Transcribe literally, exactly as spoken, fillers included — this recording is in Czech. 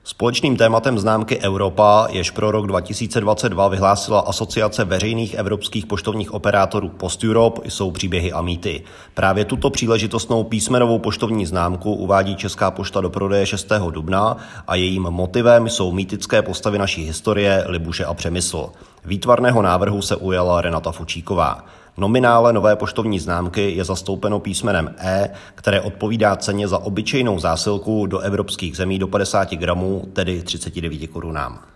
Společným tématem známky Europa, jež pro rok dva tisíce dvacet dva vyhlásila Asociace veřejných evropských poštovních operátorů Post Europe, jsou příběhy a mýty. Právě tuto příležitostnou písmenovou poštovní známku uvádí Česká pošta do prodeje šestého dubna a jejím motivem jsou mýtické postavy naší historie Libuše a Přemysl. Výtvarného návrhu se ujala Renata Fučíková. Nominále nové poštovní známky je zastoupeno písmenem E, které odpovídá ceně za obyčejnou zásilku do evropských zemí do padesáti gramů, tedy třiceti devíti korunám.